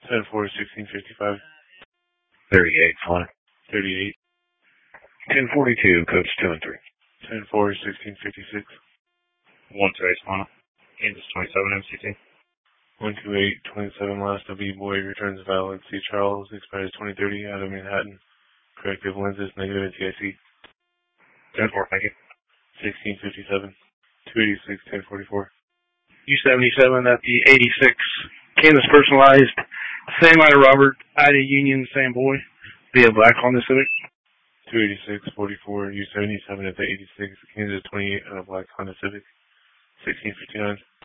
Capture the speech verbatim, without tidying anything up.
ten four, sixteen fifty-five. thirty-eight, flying. thirty-eight. ten forty-two, coach two and three. ten four, sixteen fifty-six. one two eight, flying. Kansas twenty-seven, M C T. one two eight, twenty-seven, last W boy returns valid. C. Charles, expires twenty thirty, out of Manhattan. Corrective lenses, negative N T I C. ten four, thank you. sixteen fifty-seven. two eighty-six, ten forty-four. U seventy-seven at the eighty-six. Kansas personalized. Same Ida Robert, Ida Union, same boy. Via Black Honda Civic. two eighty-six, forty-four. U seventy-seven at the eighty-six. Kansas twenty-eight, out of Black Honda Civic. sixteen fifty-nine.